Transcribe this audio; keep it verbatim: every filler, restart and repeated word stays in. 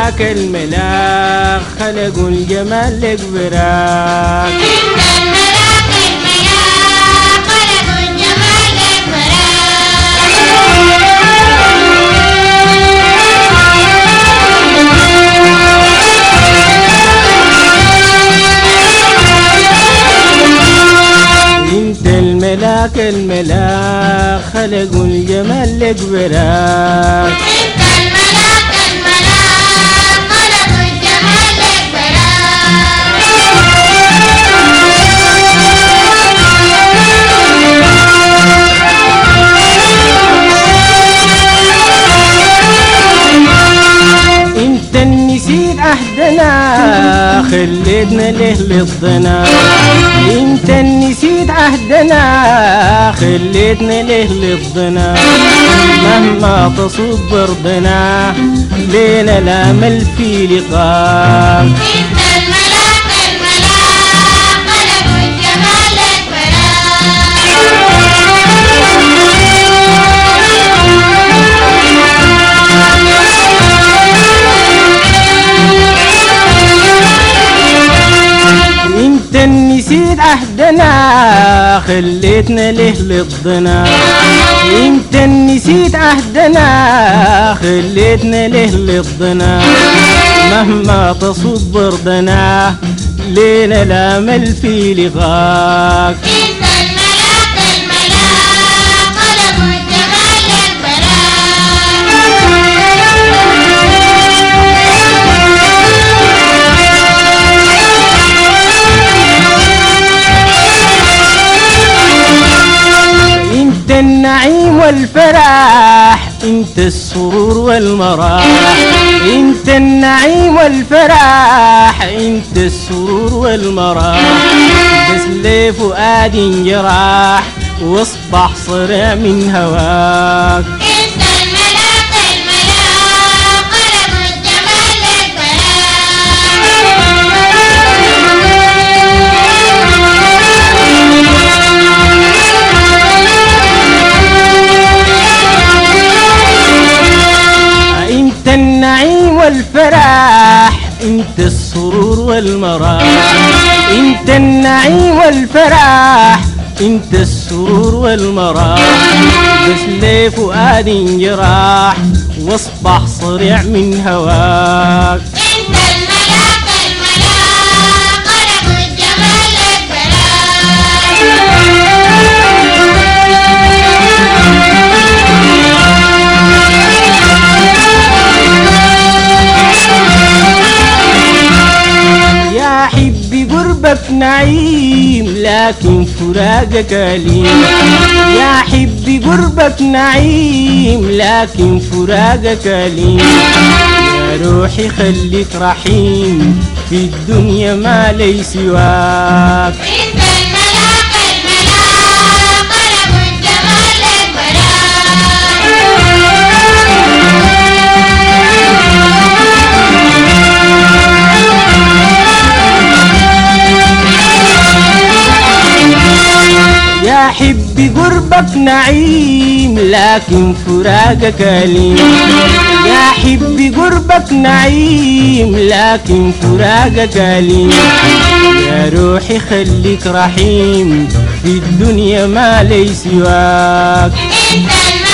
الملاك الملاك خلقوا الجمال لك براك. انت الملاك الملاك خلقوا الجمال لك براك. انت نسيت عهدنا خليتنا له للضنا. انت نسيت عهدنا خليتنا له للضنا. مهما تصب برضنا لينا الامل في لقاك. انت نسيت عهدنا خليتنا له للضنا. انت نسيت عهدنا خليتنا له للضنا. مهما تصب برضنا لينا الامل في لقاك. النعيم والفرح انت السرور والمراح. انت النعيم والفرح انت السرور والمراح. بس ليه فؤاد جراح واصبح صرع من هواك. النعيم والفرح انت السرور والمراح. انت النعيم والفرح انت السرور والمراح. بس ليه فؤاد جراح واصبح صريع من هواك. قربك نعيم لكن فراقك أليم. يا حبي قربك نعيم لكن فراقك أليم. يا روحي خليك رحيم في الدنيا ما لي سواك. يا حبي قربك نعيم لكن فراقك أليم. يا حبي قربك نعيم لكن فراقك أليم. يا روحي خليك رحيم في الدنيا ما لي سواك.